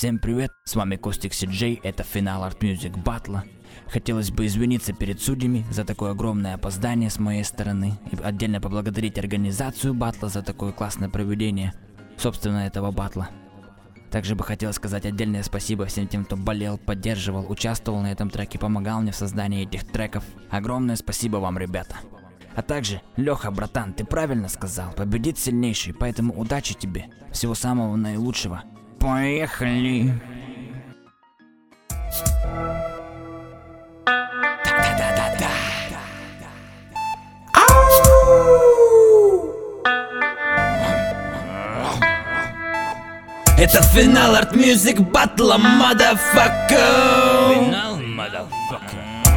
Всем привет, с вами Костик Си-Джей, это финал Art Music батла. Хотелось бы извиниться перед судьями за такое огромное опоздание с моей стороны и отдельно поблагодарить организацию батла за такое классное проведение, собственно, этого батла. Также бы хотел сказать отдельное спасибо всем тем, кто болел, поддерживал, участвовал на этом треке, помогал мне в создании этих треков. Огромное спасибо вам, ребята. А также, Леха, братан, ты правильно сказал, победит сильнейший, поэтому удачи тебе, всего самого наилучшего. Поехали! Да-да-да-да-да. Это финал Art Music батла, motherfucker. Финал, motherfucker.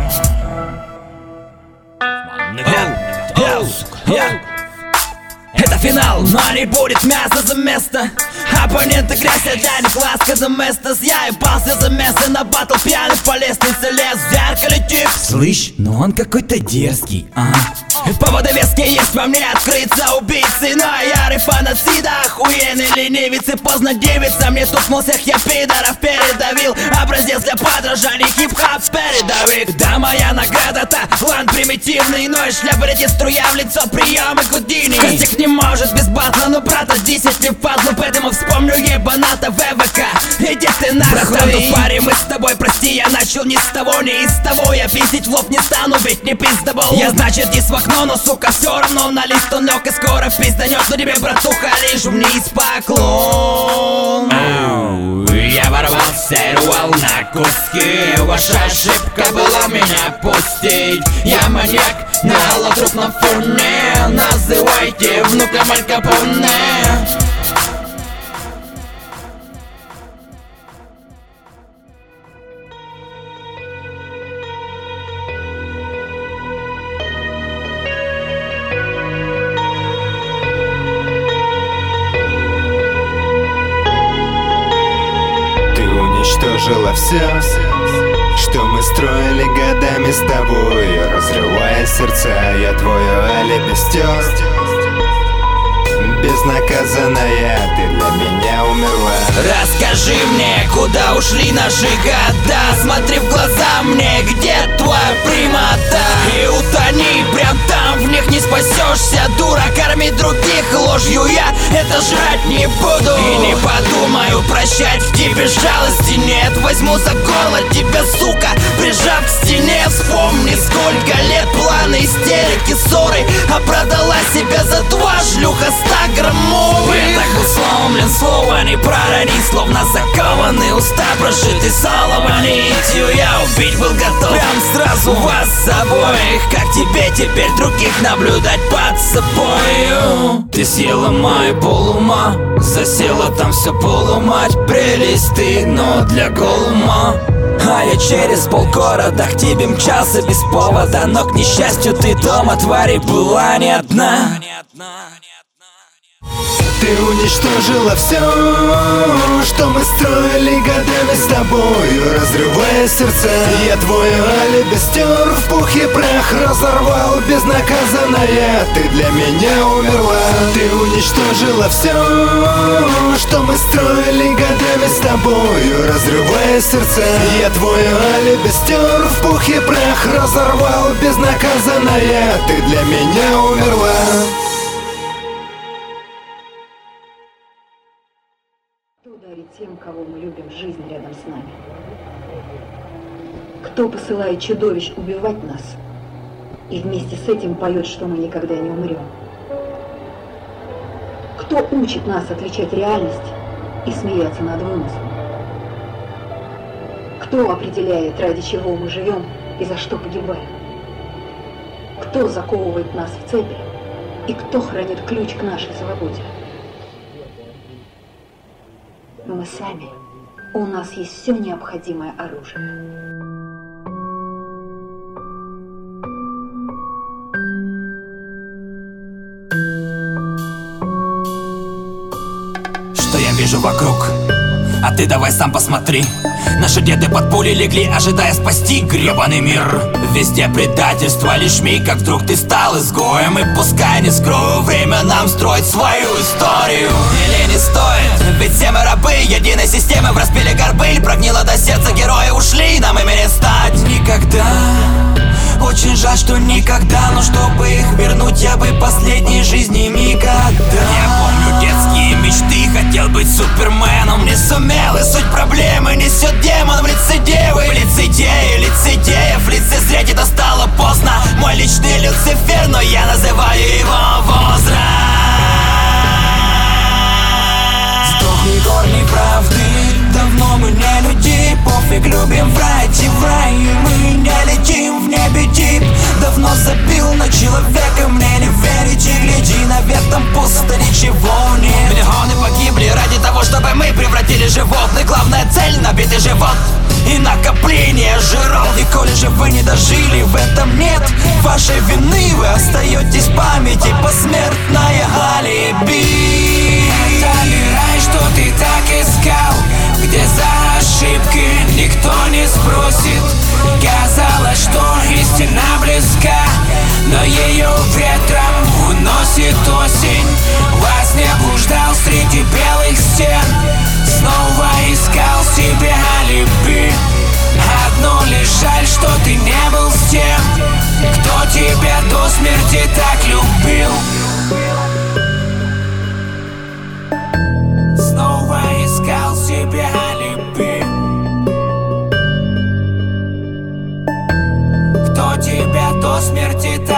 Это финал, но не будет мяса за место. Оппоненты грязь, а для них ласка за место. Я ебался за место на батл, пьяный по лестнице лез. В зеркале тип, слышь, но он какой-то дерзкий, Поводы веские есть во мне открыться убийцы. Но я рифаноцида, охуенный ленивицы. Поздно девица, мне тут мол всех я пидоров передавил. Образец для подражания, хип-хоп передовик. Да, моя награда-то, лан примитивный. Но и шляпа летит струя в лицо, приемы Гудини. Костик не может без батла, но брата 10 не впадло. Поэтому вспомню ебаната ВВК. Иди ты нахуй, парень, мы с тобой, прости, я начал не с того, не из того. Я пиздить в лоб не стану, ведь не пиздобол. Я, значит, не в окно, но, сука, все равно на лист он лег и скоро пизданет. Но тебе, братуха, лишь вниз поклон. Я ворвался и рвал на куски. Ваша ошибка была меня пустить. Я маньяк на алло-трупном фоне. Называйте внуком Аль Капоне. Уничтожила все, что мы строили годами с тобой. Разрывая сердца, я твое алиби стер. Безнаказанная, ты для меня умерла. Расскажи мне, куда ушли наши года. Смотри в глаза мне, где твоя прямота. И утони, прям там в них не спасешься. Дура, кормить других ложью я это жрать не буду. И не подумаю прощать в тебе жалости нет. Возьму за горло тебя, сука, прижав к стене. Вспомни, сколько лет планы, истерики, ссоры. А продала себя за 2 шлюха 100 граммов. Я так был сломлен, слова не пророни. Словно закованный, уста прошиты солома нитью. Я убить был готов прям сразу вас обоих. Как тебе теперь других наблюдать под собою? Ты съела мою полума, засела там все полумать. Прелесть ты, но для голума. А я через полгорода к тебе мчался без повода. Но к несчастью ты дома, твари, была не одна. Ты уничтожила все, что мы строили годами с тобою. Разрывая сердца, я твое алиби стер. В пух и прах разорвал, безнаказанная, ты для меня умерла. Ты уничтожила все, что мы строили годами с тобою. Разрывая сердца, я твое алиби стер. В пух и прах разорвал, безнаказанная, ты для меня умерла. Кто дарит тем, кого мы любим, жизнь рядом с нами? Кто посылает чудовищ убивать нас и вместе с этим поет, что мы никогда не умрем? Кто учит нас отличать реальность и смеяться над вымыслом? Кто определяет, ради чего мы живем и за что погибаем? Кто заковывает нас в цепи и кто хранит ключ к нашей свободе? Мы сами. У нас есть все необходимое оружие. Что я вижу вокруг? А ты давай сам посмотри. Наши деды под пули легли, ожидая спасти гребаный мир. Везде предательство, лишь миг, как вдруг ты стал изгоем. И пускай не скрою, время нам строить свою историю. Или не стоит, ведь все мы рабы единой системы. В распиле жаль, что никогда, но чтобы их вернуть, я бы последней жизни миг отдал. Я помню детские мечты, хотел быть суперменом, не сумел, и суть проблемы несет демон в лице девы. В лицедее, лицедеев, лицезреть это стало поздно. Мой личный Люцифер, но я называю его возраст. Сдохни корни правды, давно мы не люди. Пофиг, любим врать и в рай, мы не летим в небе тип. Давно забил на человека, мне не верите. Гляди наверх, там пусто, ничего нет. Миллионы погибли ради того, чтобы мы превратили животных. Главная цель — набитый живот и накопление жиров. И коли же вы не дожили, в этом нет вашей вины. Вы остаетесь в памяти, посмертное алиби. Это ли рай, что ты так искал, где за ошибки никто не спросит? Казалось, что истина близка, но ее ветром уносит осень. Во сне блуждал среди белых стен, снова искал себе алиби. Одно лишь жаль, что ты не был с тем, кто тебя до смерти так любил. Снова искал себе алиби. Кто тебя до смерти так